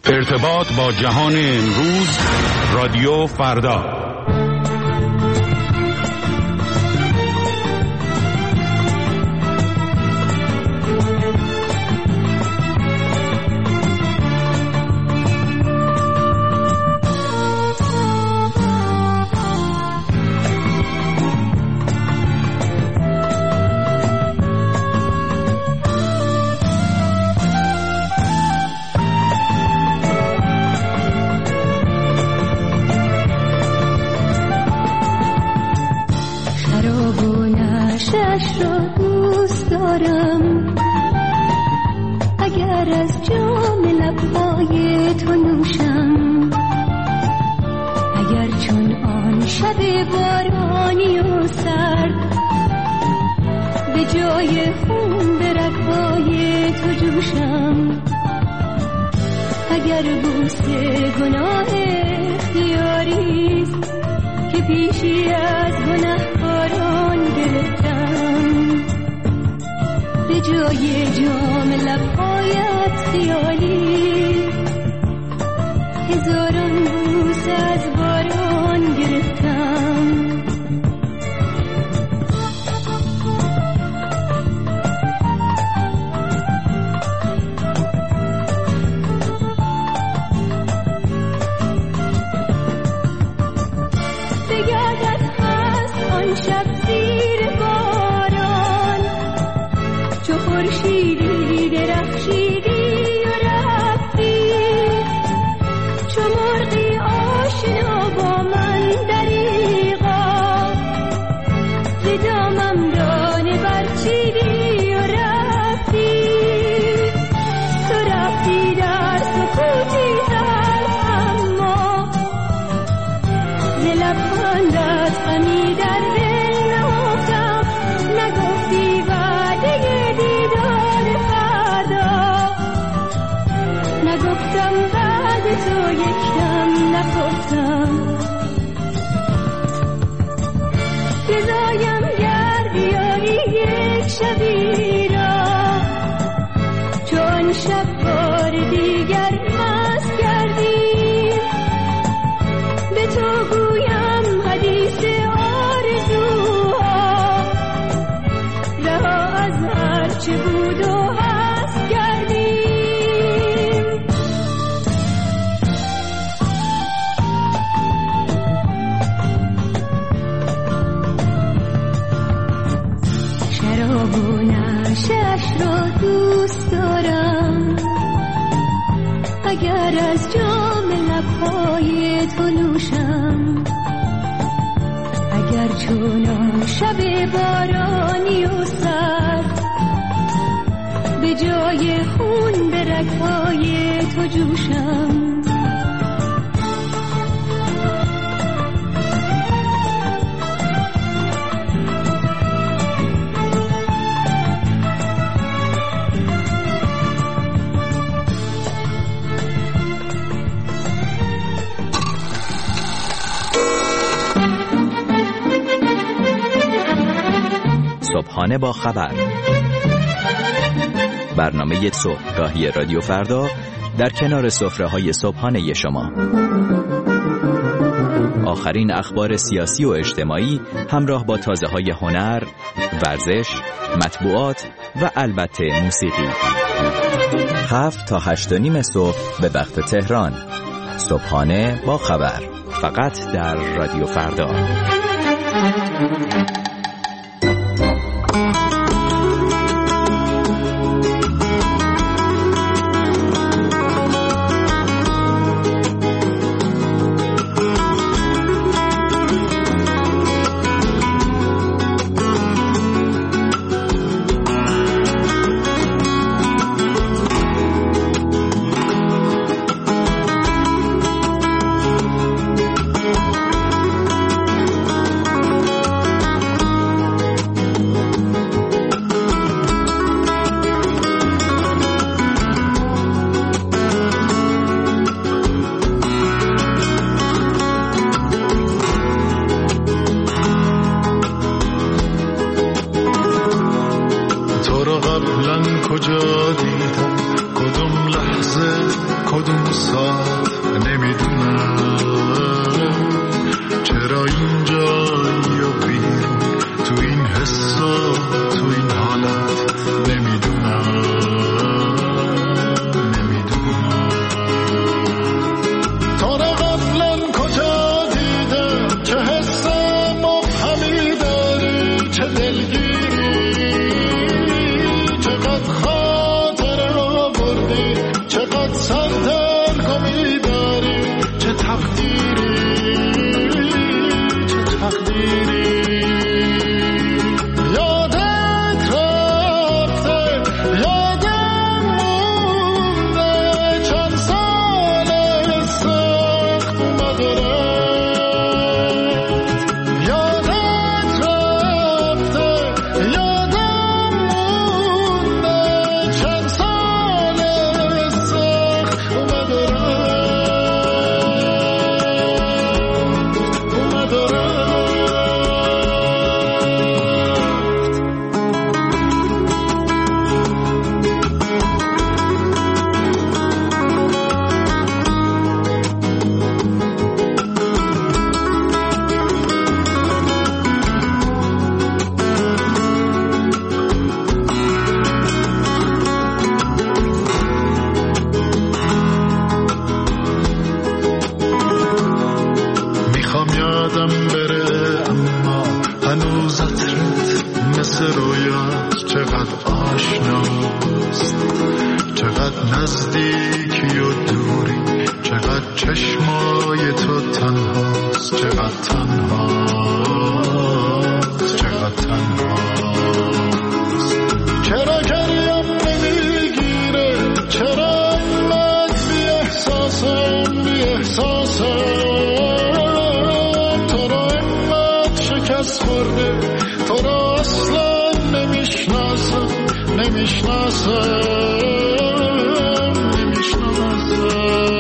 ارتباط با جهان امروز، رادیو فردا. صبحانه با خبر، برنامه صبحگاهی رادیو فردا در کنار سفره‌های صبحانه شما. آخرین اخبار سیاسی و اجتماعی همراه با تازه‌های هنر، ورزش، مطبوعات و البته موسیقی. 7 تا 8:30 صبح به وقت تهران. صبحانه با خبر، فقط در رادیو فردا. کجا دیدم کدوم لحظه کدوم ساعت نمیدونم چرا اینجایی یا بیرون، تو این حس و تو این حالت نمیدونم تا را قبلا کجا دیدم چه حس مبهمی داری، چه دلگیری، چقدر خاطر آوردی، چقدر سردرگمی داری، چه تقدیری، چه تقدیری. یادت رفته یادم مونده چند سال سخت اومد و رفت. یادت رفته یادم مونده چند سال سخت اومد و رفت، اومد و رفت. میخوام یادم بره اما هنوز عطرت مثل رویاست، چقدر آشناست، چقدر نزدیکی و دوری، چقدر چشمای تو تنهاست، چقدر تنهاست، چقدر تنهاست. چرا گریم نمیگیره، چرا اینقدر بی احساسم، بی احساسم، تو را اینقدر شکست خورده، تو را اصلا نمیشناسم، نمیشناسم، نمیشناسم.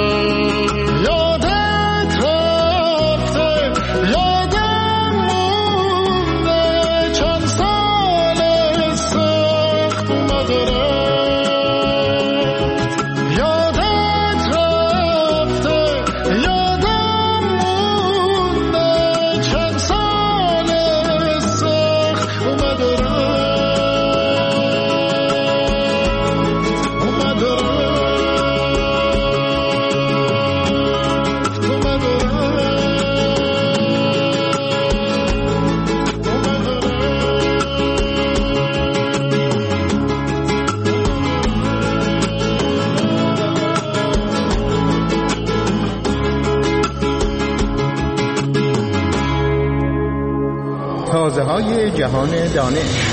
یادت رفته یادم مونده چند سال سخت اومد و رفت. یادت رفته یادم مونده چند سال سخت اومد و رفت، اومد و رفت، اومد و رفت، اومد و رفت. تازه‌های جهان دانش.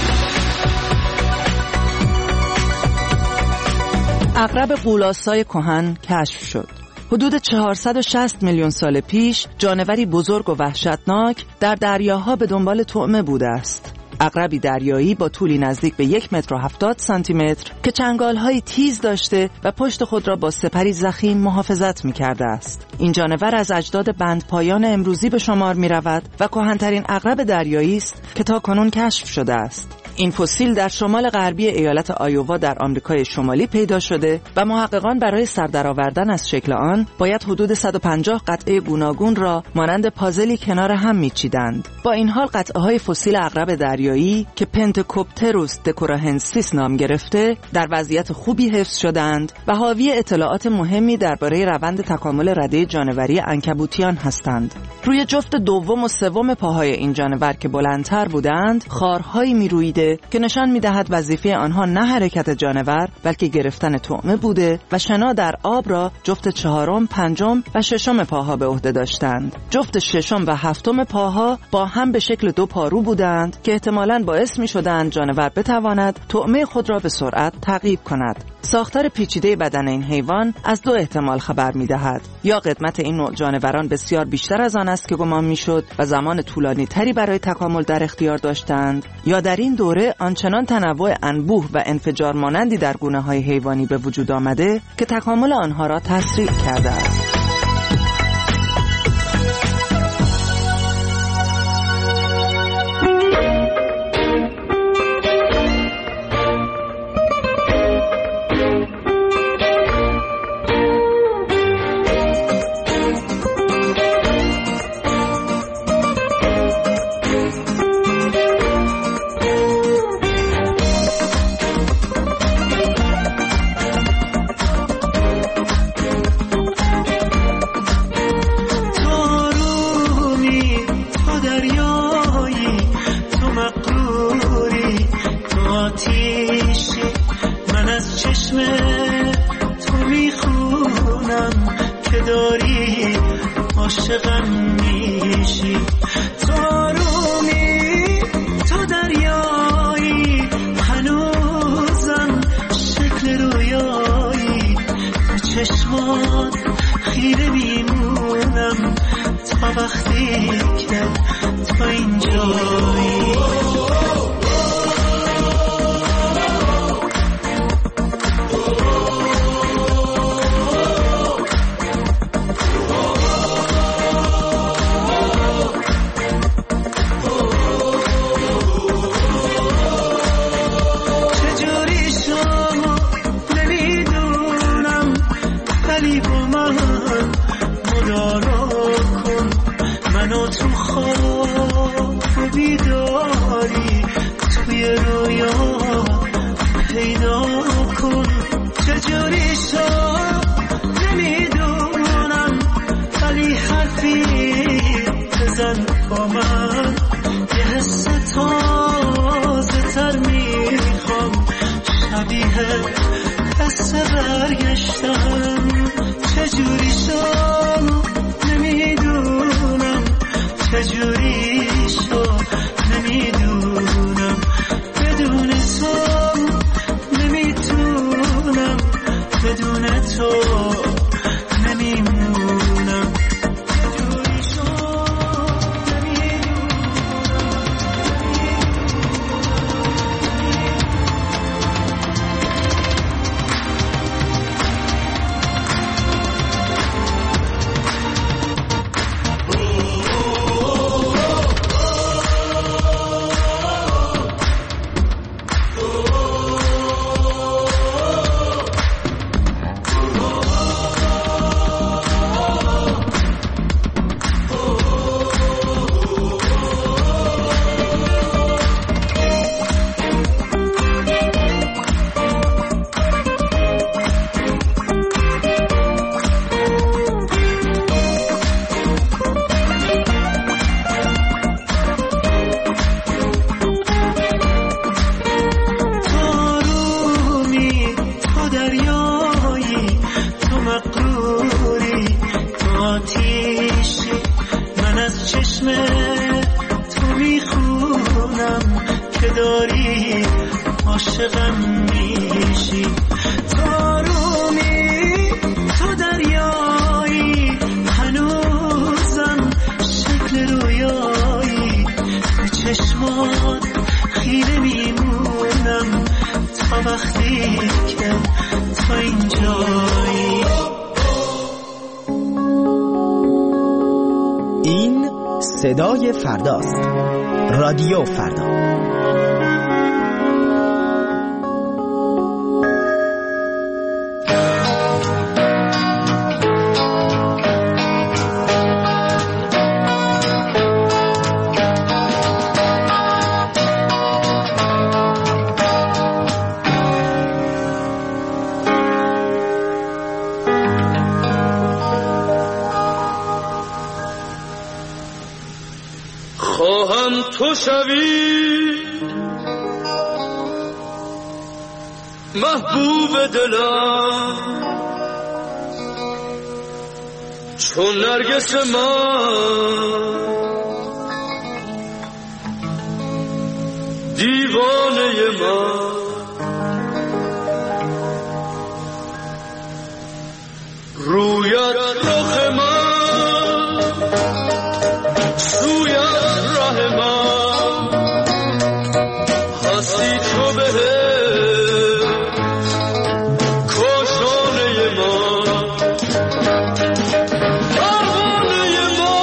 عقرب غول‌آسای کهن کشف شد. حدود 460 میلیون سال پیش جانوری بزرگ و وحشتناک در دریاها به دنبال طعمه بوده است. عقربی دریایی با طولی نزدیک به 1 متر و 70 سانتی متر که چنگال‌های تیز داشته و پشت خود را با سپری ضخیم محافظت می‌کرده است. این جانور از اجداد بندپایان امروزی به شمار می‌رود و کهن‌ترین عقرب دریایی است که تاکنون کشف شده است. این فسیل در شمال غربی ایالت آیووا در آمریکای شمالی پیدا شده و محققان برای سردرآوردن از شکل آن باید حدود 150 قطعه گوناگون را مانند پازلی کنار هم میچیدند. با این حال قطعه‌های فسیل عقرب دریایی که پنتکوپتروس دکوراهنسیس نام گرفته در وضعیت خوبی حفظ شدند و حاوی اطلاعات مهمی درباره روند تکامل رده جانوری عنکبوتیان هستند. روی جفت دوم و سوم پاهای این جانور که بلندتر بودند خارهایی میرویده که نشان می‌دهد وظیفه آنها نه حرکت جانور بلکه گرفتن طعمه بوده و شنا در آب را جفت چهارم، پنجم و ششم پاها به عهده داشتند. جفت ششم و هفتم پاها با هم به شکل دو پارو بودند که احتمالاً باعث می‌شدند جانور بتواند طعمه خود را به سرعت تعقیب کند. ساختار پیچیده بدن این حیوان از دو احتمال خبر می‌دهد: یا قدمت این نوع جانوران بسیار بیشتر از آن است که گمان می‌شد و زمان طولانی تری برای تکامل در اختیار داشتند، یا در این دوره آنچنان تنوع انبوه و انفجار مانندی در گونه‌های حیوانی به وجود آمده که تکامل آنها را تسریع کرده است. داری عاشقم میشی. تو آرومی، تو دریایی، هنوزم شکل رویایی. به چشمات خیره میمونم تا وقتی که تو اینجایی. تو خواب بیداری، توی رویا پیدا کن. چجوری شد نمیدونم، ولی حرفی بزن با من. یه حس تازه تر میخوام، شبیه حس برگشتم. چجوری شد نمیدونم، چجوری شد نمیدونم. بدون تو نمیتونم، بدون تو نمیمونم. چجوری شد نمیدونم. عاشقم میشی. تو آرومی، تو دریایی، هنوزم شکل رویایی. به چشمات خیره میمونم تا وقتی که تو اینجایی. این صدای فرداست. رادیو فردا. تو شوی محبوب دلم، چون نرگس من دیوانه من. رویت رخ من، سویت ره من، هستی تو به کاشانه من. پروانه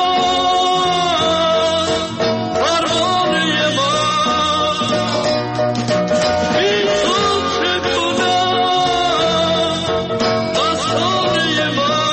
من، پروانه من، بی تو چه کنم افسانه من.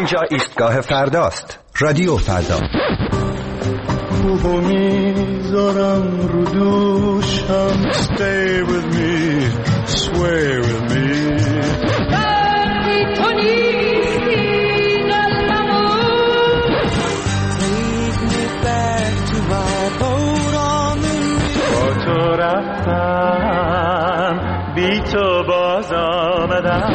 اینجا ایستگاه فرداست. رادیو فردا. روبو میذارم رو دوشم. Stay with me, sway with me. وقتی تو نیستی قلبمون Take me back to my boat on the river. با تو رفتم بی تو باز آمدم.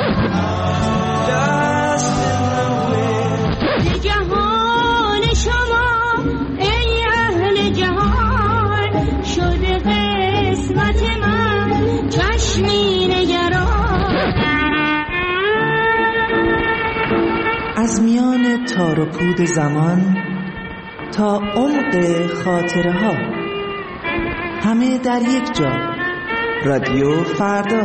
جهان شما ای اهل جهان شده قسمت من چشمی نگران. از میان تار و پود زمان تا عمق خاطره ها، همه در یک جا. رادیو فردا.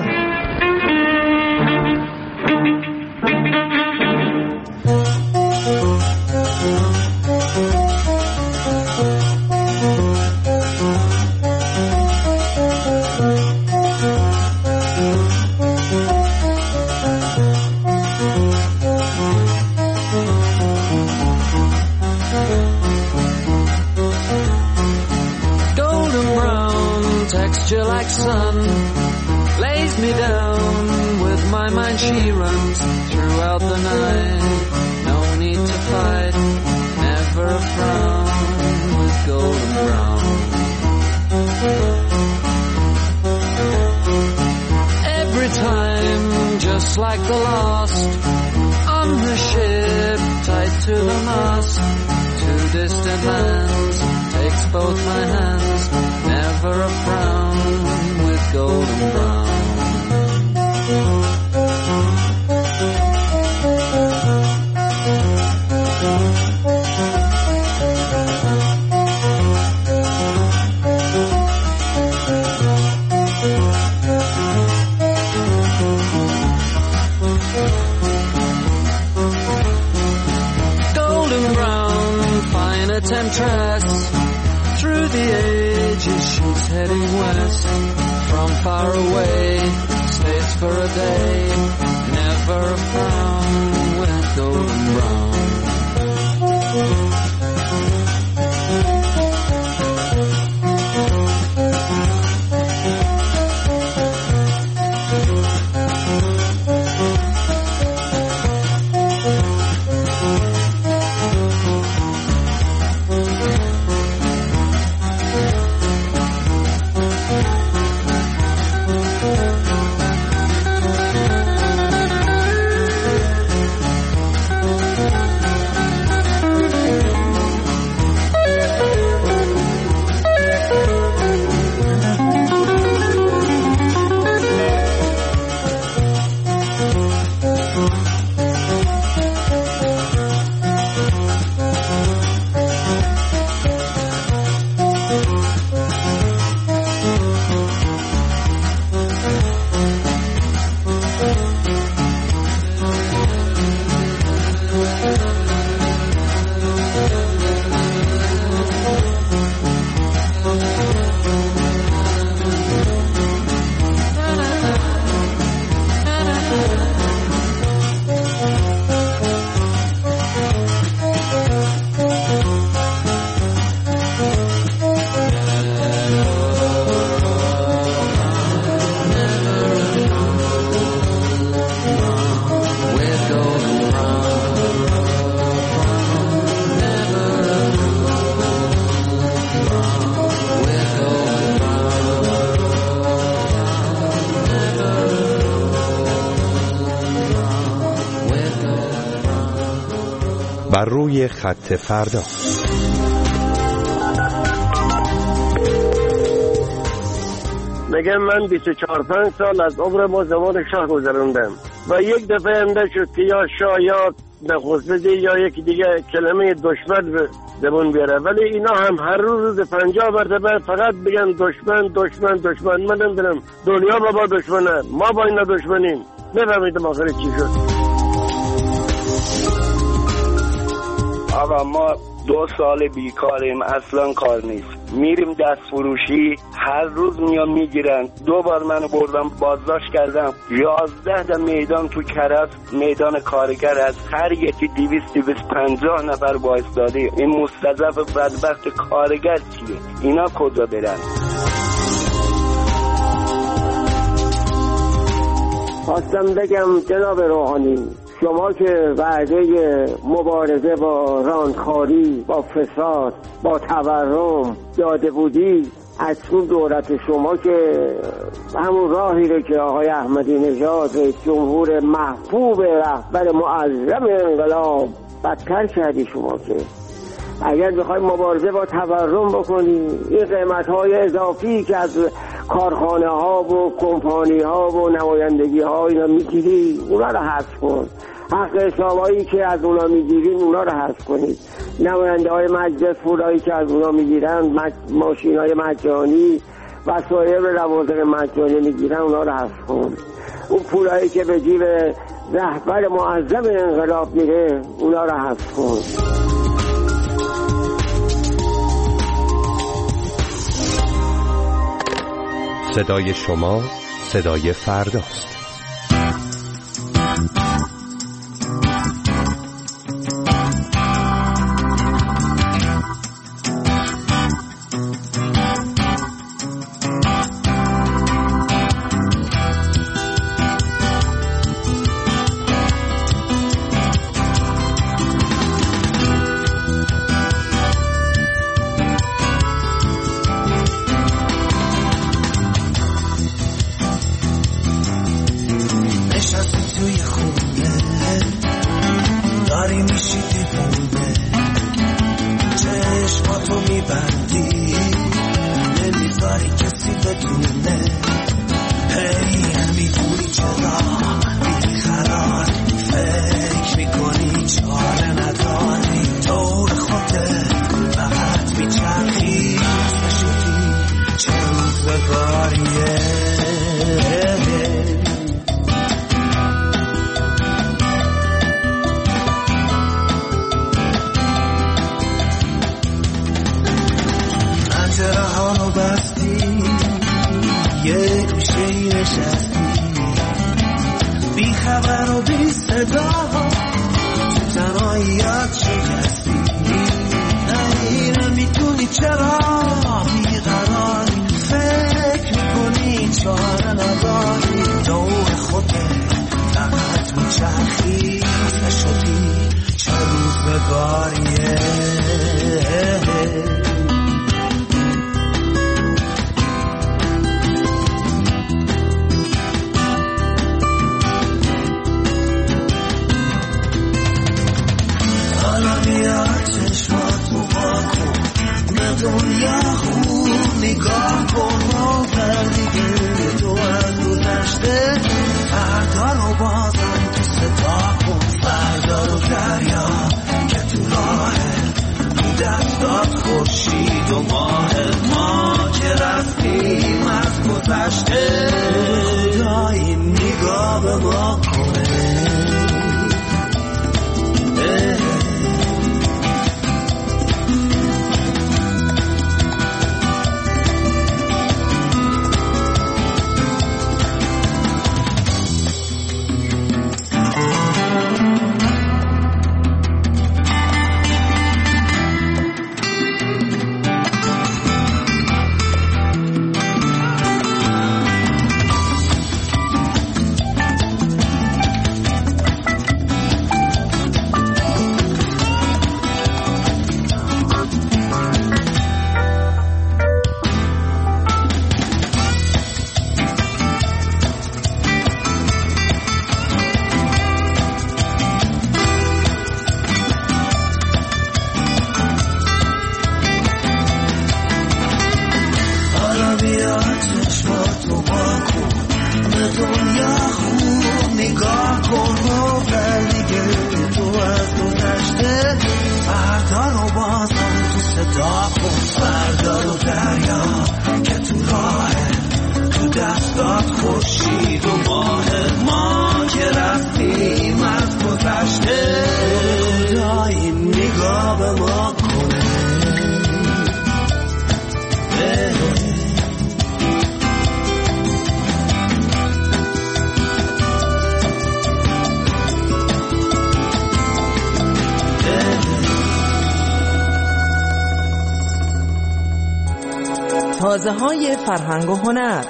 Like sun lays me down with my mind, she runs throughout the night. No need to fight, never a frown with golden brown. Every time just like the last, on her ship tied to the mast, to distant lands takes both my hands, never a frown with golden brown. Golden brown, fine a temptress, through the ages she's heading west. From far away, stays for a day, never a frown with golden brown. بر روی خط فردا. میگم من 24-5 سال از عمر با زمان شاه گذروندم و یک دفعه انده شد که یا شاه یا نخست‌وزیر یا یکی دیگه کلمه دشمن به زبون بیاره، ولی اینا هم هر روز 50 مرتبه فقط بگن دشمن دشمن دشمن. من نمیدونم دنیا با دشمنه، ما با اینا دشمنیم. نفهمیدم آخر چی شد. آقا ما 2 سال بیکاریم، اصلا کار نیست. میریم دست فروشی، هر روز میان میگیرن. 2 بار منو بردم بازداشت کردم. 11 تا میدان تو کرج، میدان کارگر، از هر یکی 250 نفر وایساده. این مستضعف بدبخت کارگر چیه؟ اینا کجا برن؟ خواستم بگم جناب روحانی، شما که وعده مبارزه با رانتخواری، با فساد، با تورم داده بودی، از اون دولت شما که همون راهی رو که آقای احمدی نژاد رئیس جمهور محبوب رهبر معظم انقلاب بدتر کردی. شما که اگر بخوای مبارزه با تورم بکنی، این قیمت‌های اضافی که از کارخانه ها و کمپانی ها و نمایندگی ها اینا میگیری، اونا رو حذف کن. حق حسابایی که از اونا میگیرین اونا رو حذف کنید. نماینده های مجلس پولایی که از اونا میگیرن، ماشین های مجانی، وسایل لوازم مجانی میگیرن، اونا رو حذف کن. اون پولایی که به جیب رهبر معظم انقلاب میره، اونا رو حذف کن. صدای شما صدای فرداست. تازه‌های فرهنگ و هنر.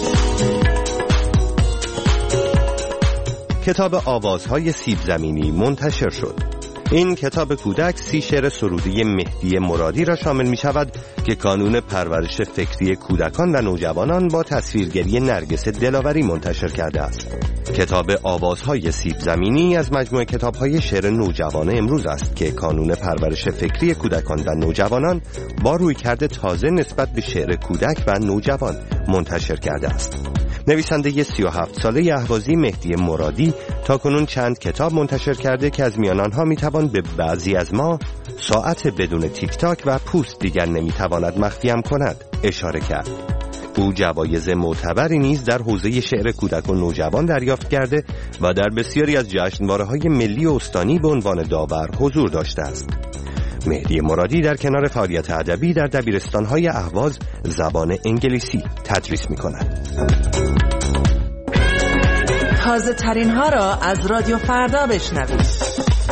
کتاب آوازهای سیب زمینی منتشر شد. این کتاب کودک 30 شعر سرودی مهدی مرادی را شامل می شود که کانون پرورش فکری کودکان و نوجوانان با تصویرگری نرگس دلاوری منتشر کرده است. کتاب آوازهای سیب زمینی از مجموعه کتاب‌های شعر نوجوان امروز است که کانون پرورش فکری کودکان و نوجوانان با رویکرد تازه نسبت به شعر کودک و نوجوان منتشر کرده است. نویسنده 37 ساله اهوازی مهدی مرادی تاکنون چند کتاب منتشر کرده که از میان آنها میتوان به بعضی از ما ساعت بدون تیک تاک و پوست دیگر نمیتواند مخفیم کند اشاره کرد. او جوایز معتبری نیز در حوزه شعر کودک و نوجوان دریافت کرده و در بسیاری از جشنواره‌های ملی و استانی به عنوان داور حضور داشته است. مهدی مرادی در کنار فعالیت ادبی در دبیرستان‌های اهواز زبان انگلیسی تدریس می‌کند. تازه ترین ها را از رادیو فردا بشنوید.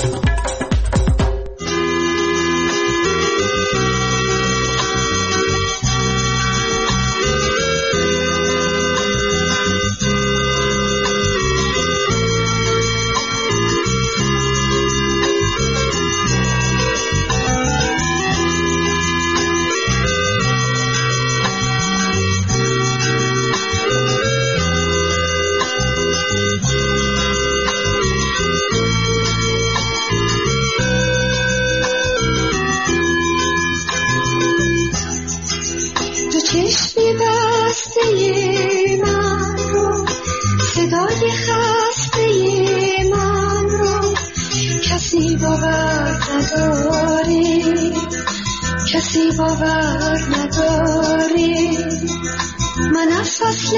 کسی باور نداری من از فصل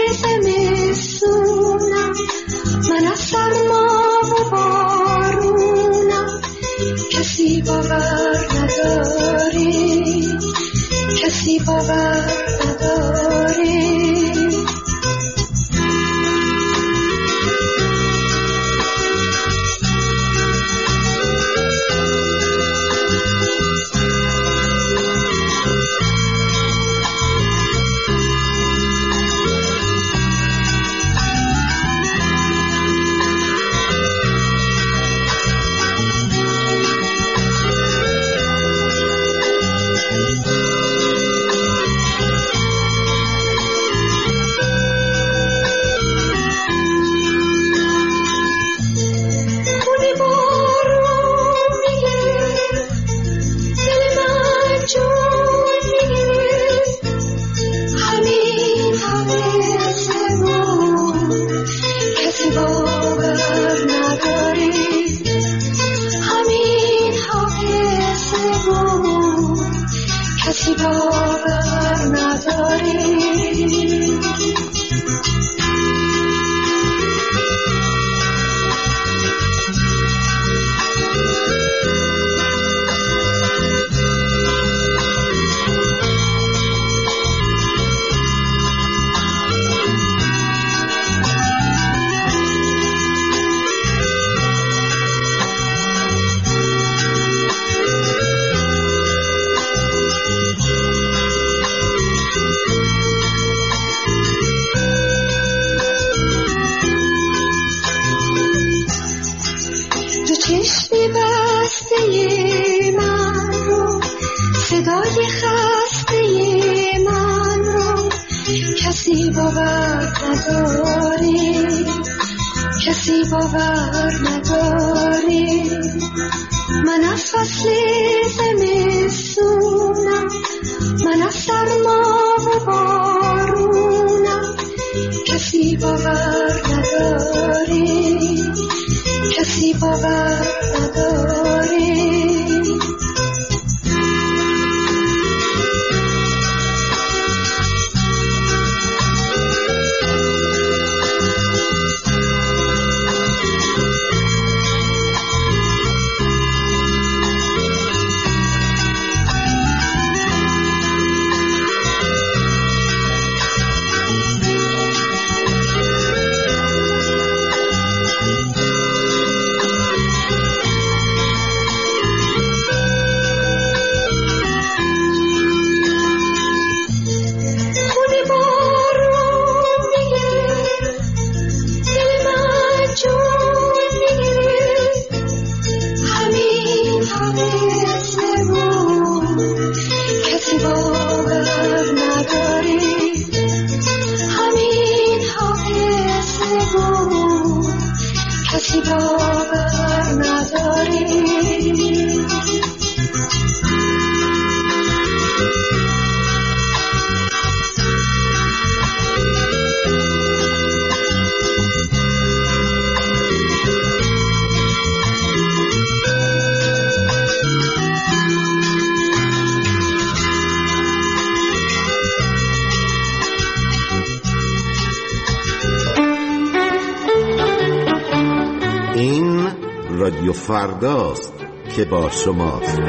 زمستونم، من از سرما و بارونم. کسی باور نداری، کسی باور نداری. کسی باور نداره. این رادیو فرداست که با شماست.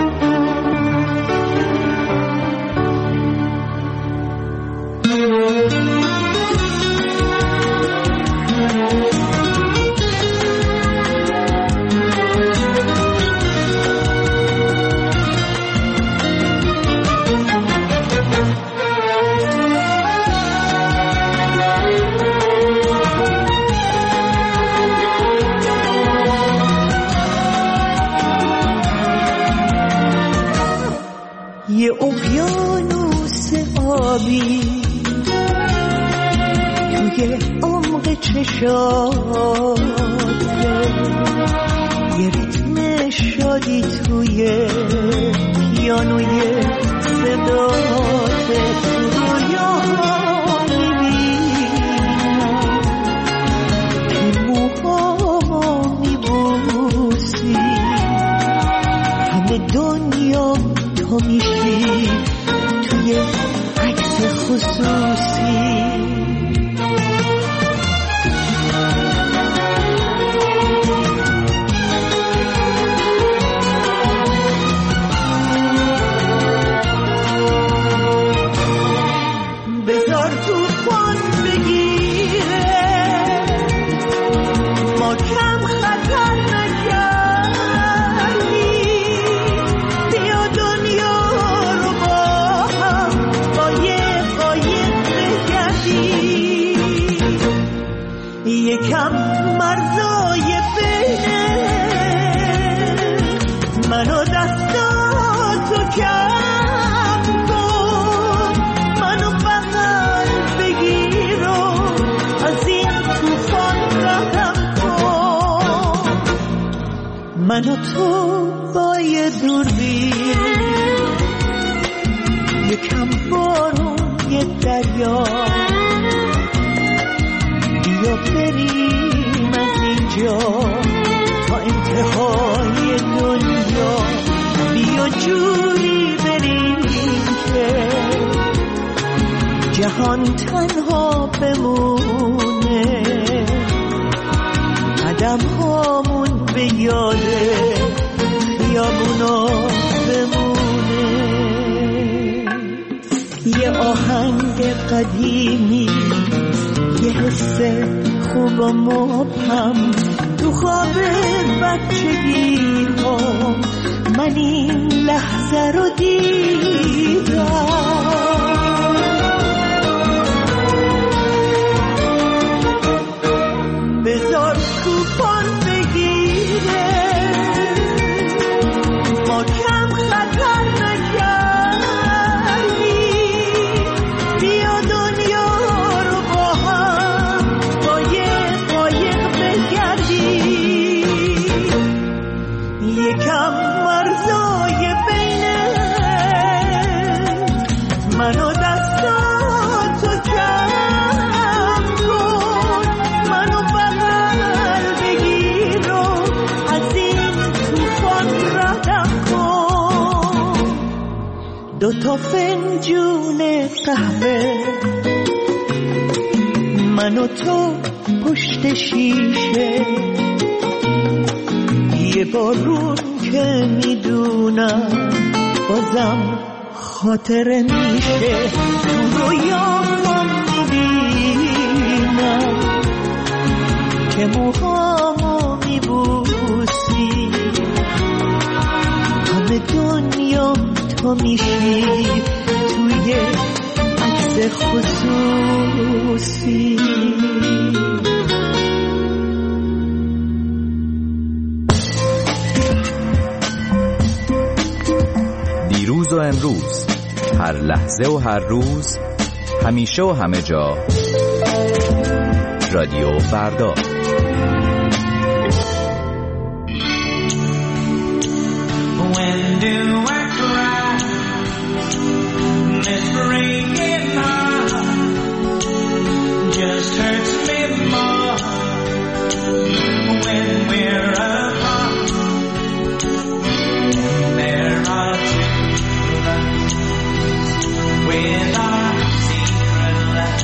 یه اقیانوس آبی توی عمق چشاته، یه ریتم شادی توی پیانوی صداته. تو رویاها میبینم که موهامو میبوسی، همه دنیا تو میشی توی عکس خصوصی. بذار طوفان بگیره، ما کم خطر نکردیم، بیا دنیا رو با هم قایق بگردیم. یکم مرزای بینه من و دستاتو کم کن، منو بغل بگیر و از این طوفان رهم کن. من و تو با یه دوربین، یکم بارون یه دریا، بیا بریم از اینجا تا انتهای دنیا. بیا جوری بریم که جهان تنها بمونه، قدم هامون به یاده خیابونا بمونه. یه آهنگ قدیمی، یه حس خوب و مبهم تو خواب بچگی ها، من این لحظه رو دیدم. بذار طوفان بگیره، ما کم خطر نکردیم، بیا دنیا رو با هم قایق بگردیم. یکم مرزای بینه من و دستاتو کم کن، منو بغل بگیر و از این طوفان ردم کن. دوتا فنجون قهوه من و تو پشت شیشه، یه بارون که میدونم بازم خاطره میشه. تو رویام میبینم که موهامو میبوسی، همه دنیا تو میشی توی عکس خصوصی. دیروز و امروز، هر لحظه و هر روز، همیشه و همه جا، رادیو فردا. When do I cry? This breaking heart just hurts me more when we're apart. And there are two of us with our secret love.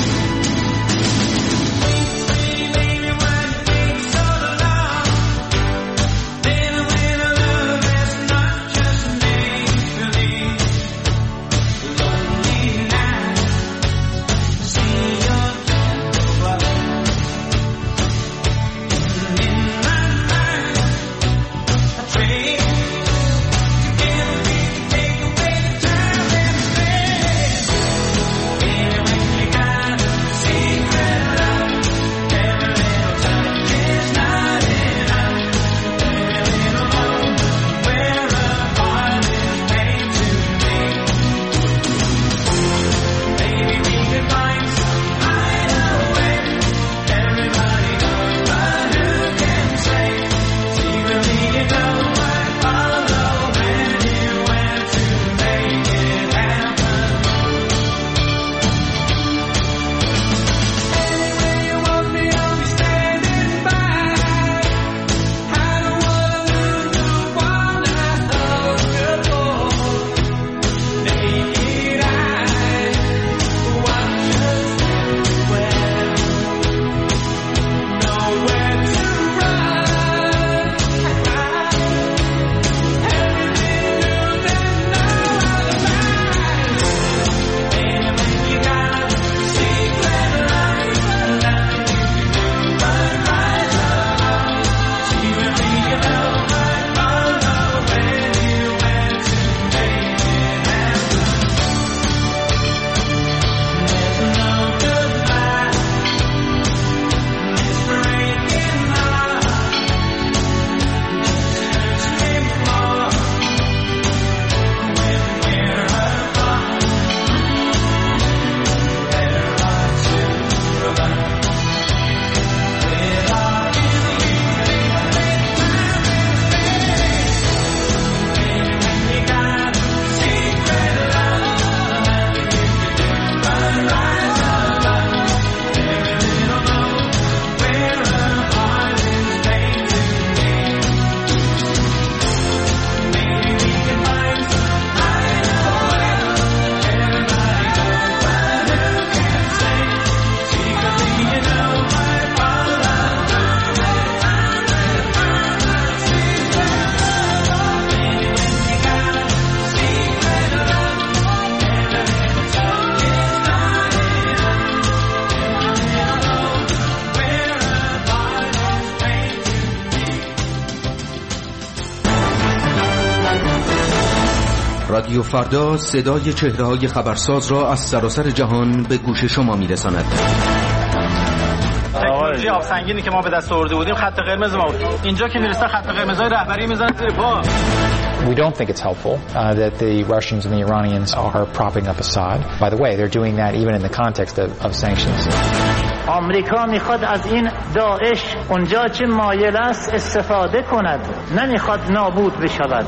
Baby, why you take so long? Then when our love is not just made for these lonely nights, see your gentle glow. And in my mind, I pray together we can take away the time and space. Baby, when you got a secret love, every little touch is not enough. Every little moment we're apart is made to be. Maybe we could find some hideaway. Everybody goes, but who can say? See, really, you know I'd follow anywhere to make it happen. Anywhere you want me, I'll be standing by. I don't wanna lose the one I hold you for. Naked eyes watch us everywhere. Nowhere to run. Everything new, there's no other line. Baby, when you got a secret life, nothing you can do but rise above. See, really, you know I'd follow anywhere to make it happen. There's no goodbye, this breaking heart just hurts me more when we're apart. There are two of us with our Baby, when you got a secret love, nothing you can do but rise above. Every little moment we're apart is made to be. Maybe we can find some hideaway. Everybody goes, but who can say? Secretly, you know I'd follow secret love. Baby, when you got a secret love, every little touch is not enough. Every little moment we're apart is made to be. رادیو فردا صدای چهره‌های خبرساز را از سراسر جهان به گوش شما می‌رساند. تکنولوژی آب سنگینی که ما به دست آورده بودیم خط قرمز ما بود. اینجا که میرسه خط قرمزای رهبری میزنن زیر پا. We don't think it's helpful that the Russians and the Iranians are propping up Assad. By the way, they're doing that even in the context of sanctions. آمریکا میخواد از این داعش اونجا که مایل است استفاده کند، نمیخواد نابود بشود.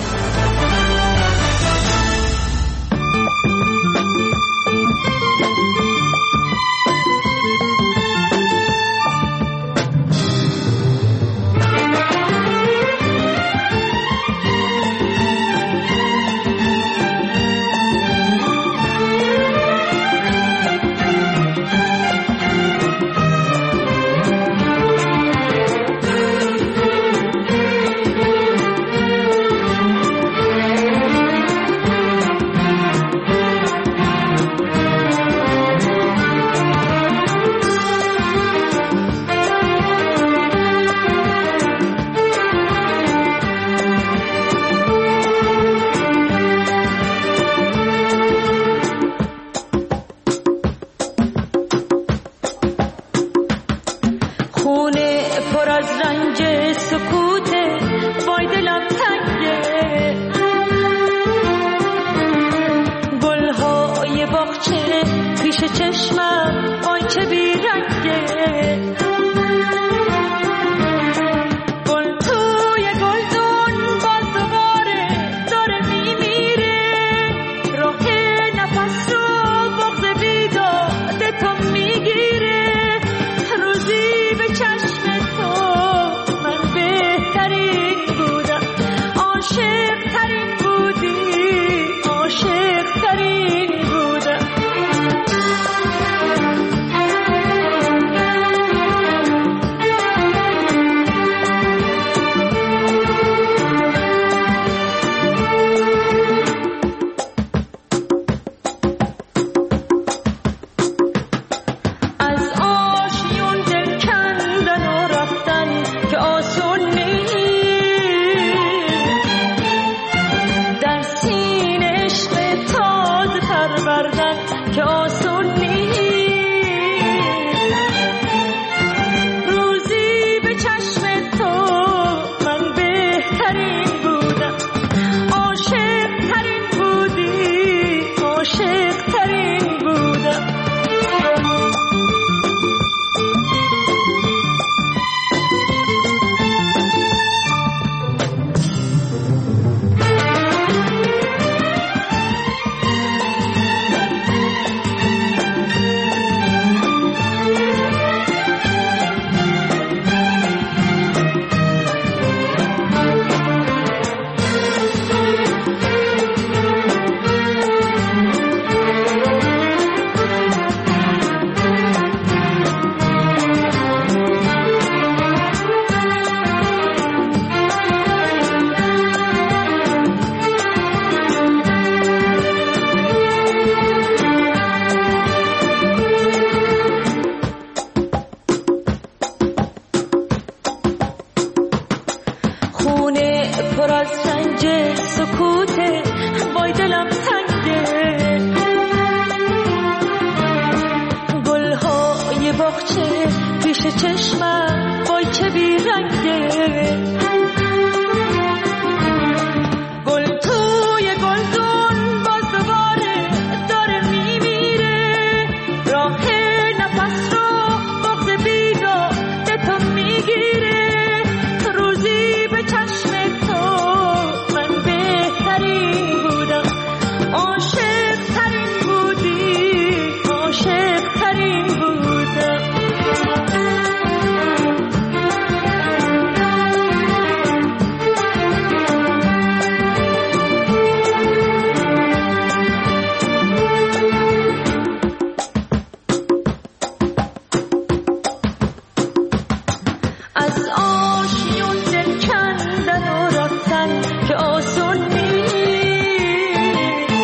پر از رنج سکوته وای دلم تنگه گلهای باغچه پیش چشمم وای چه بیرنگه گل توی گلدون باز دوباره داره میمیره راه نفس رو بغض بیداده تو میگیره روزی به چشم تو من بهترین بودم عاشق ترین بودی عاشق ترین بودم از آشیون دل کندن و رفتن که آسون نیست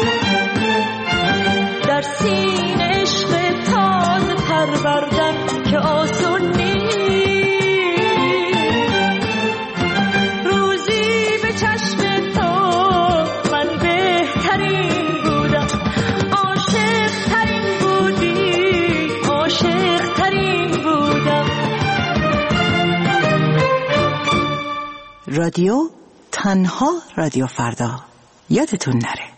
در سینه عشق تازه پروردن که آسون نیست روزی به چشم تو من بهترین بودم عاشق ترین بودی عاشق ترین بودم رادیو تنها رادیو فردا یادتون نره.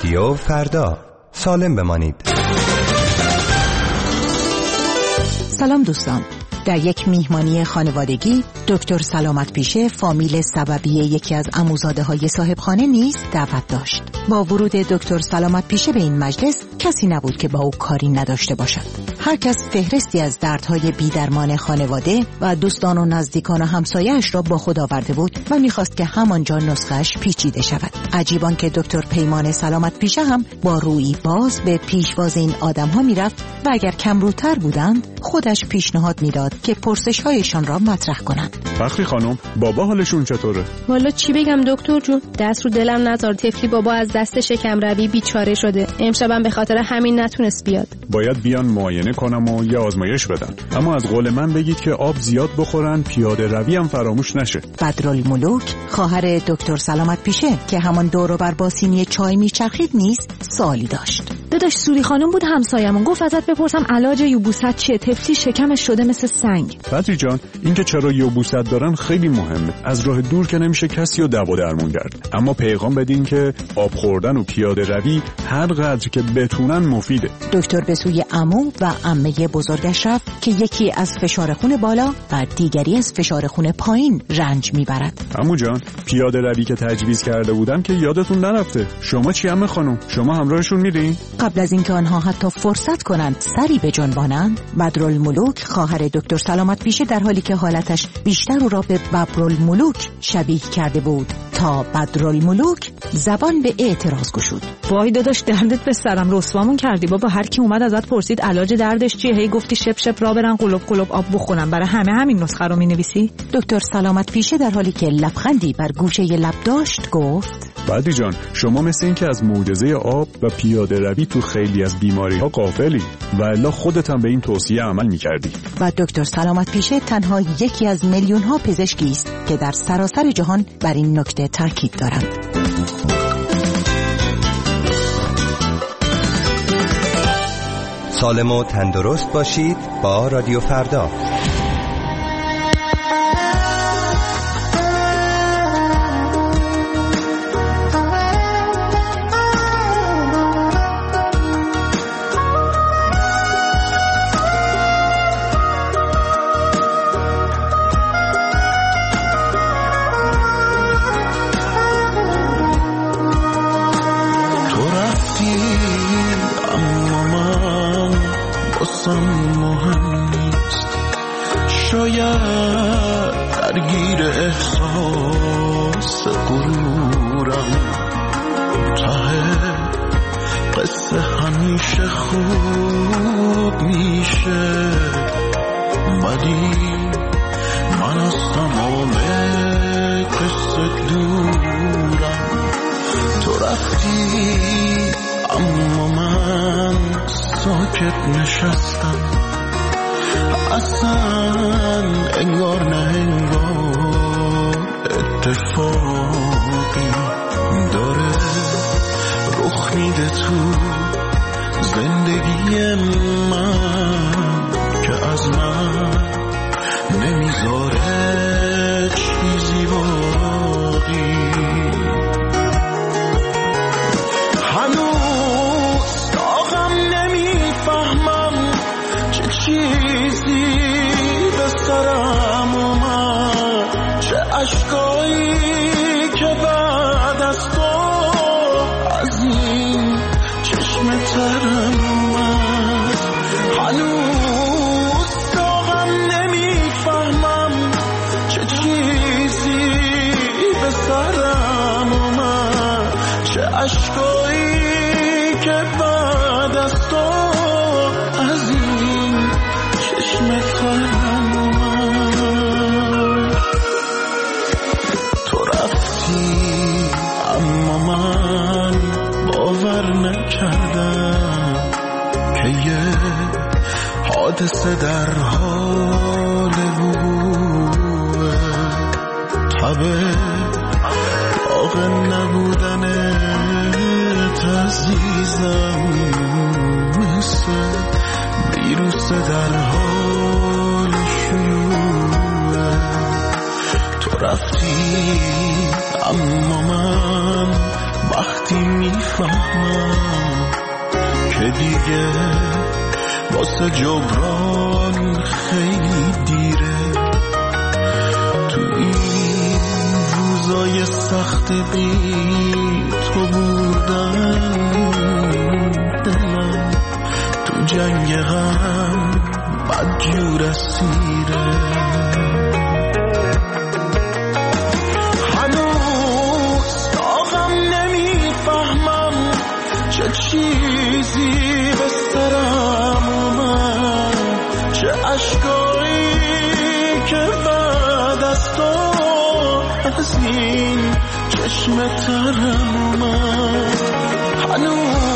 رادیو فردا، سالم بمانید. سلام دوستان، در یک میهمانی خانوادگی دکتر سلامت پیشه فامیل سببی یکی از عموزاده‌های صاحبخانه نیز دعوت داشت. با ورود دکتر سلامت پیشه به این مجلس کسی نبود که با او کاری نداشته باشد. هر کس فهرستی از دردهای بی‌درمان خانواده و دوستان و نزدیکان و همسایه‌اش را با خود آورده بود و می‌خواست که همانجا نسخه‌اش پیچیده شود. عجیبان که دکتر پیمان سلامت پیشه هم با رویی باز به پیشواز این آدم‌ها می‌رفت و اگر کمروتر بودند خودش پیشنهاد می‌داد که پرسش‌هایشان را مطرح کنند. فخری خانم، بابا حالشون چطوره؟ والا چی بگم دکتر جون، دست رو دلم نذار. طفلی بابا از دست شکم روی بیچاره شده. امشبم به خاطر همین نتونست بیاد. باید بیان معاینه کنم و یه آزمایش بدن. اما از قول من بگید که آب زیاد بخورن، پیاده روی هم فراموش نشه. بدرالملوک خواهر دکتر سلامت پیشه که همان دور و بر با سینی چای میچرخید نیز سوالی داشت. داداش سوری خانم بود همسایمون، گفت ازت بپرسم علاج یوبوست چیه؟ طفلی شکمش شده مثل سنگ. بدری جان، اینکه چرا یوبوست دارن خیلی مهمه. از راه دور که نمیشه کسی رو دوا درمون کرد، اما پیغام بدین که آب خوردن و پیاده روی هر قدر که بتونن مفیده. دکتر به سوی عمو و عمه بزرگش رفت که یکی از فشار خون بالا و دیگری از فشار خون پایین رنج میبرد. عمو جان، پیاده روی که تجویز کرده بودم که یادتون نرفته. شما چی عمه خانم؟ شما همراهشون میرین؟ قبل از اینکه آنها حتی فرصت کنند سری بجنبانند، بدرالملوک خواهر دکتر سلامت پیشه در حالی که حالتش بیشتر او را به ببرالملوک شبیه کرده بود تا بدرالملوک زبان به اعتراض گشود. وای داداش دردت به سرم، رسوامون کردی بابا. هر کی اومد ازت پرسید علاج دردش چیه، هی گفتی شپ شپ را برن قلوب قلوب آب بخورن. برای همین نسخه رو مینویسی؟ دکتر سلامت پیشه در حالی که لبخندی بر گوشه لب داشت گفت: بدری جان، شما مثل این که از معجزه آب و پیاده روی تو خیلی از بیماری ها غافلی و الا خودت هم به این توصیه عمل می‌کردی. و دکتر سلامت پیشه تنها یکی از میلیون ها پزشکی است که در سراسر جهان بر این نکته تاکید دارند. سالم و تندرست باشید با رادیو فردا. مهم نیست، شاید درگیر احساس غرورم، ته قصه همیشه خوب میشه، ولی من از تمام قصه دورم. تو رفتی اما من ساکت نشستم، اصلا انگار نه انگار اتفاقی داره رخ میده تو زندگی من که از من نمیذاره چیزی باقی. چیزی به سرم اومد، چه عشقایی که بعد از تو از این چشم ترم اومد. هنوز داغم نمیفهمم چه چیزی به سرم اومد، چه عشقایی که بعد از تو از این تو رفتی اما من باور نکردم که یه حادثه در حال وقوعه، تبه داغ نبودن عزیزم مثل ویروس در حال شیوعه. تو رفتی اما من وقتی میفهمم میفهمم که دیگه واسه جبران خیلی دیره. تو این روزای سخت بی تو بودن دلم تو جنگ غم بدجور اسیره. هنوز داغم نمیفهمم چه چیزی به سرم اومد، چه اشکایی که بعد از تو از این چشم ترم اومد. هنوز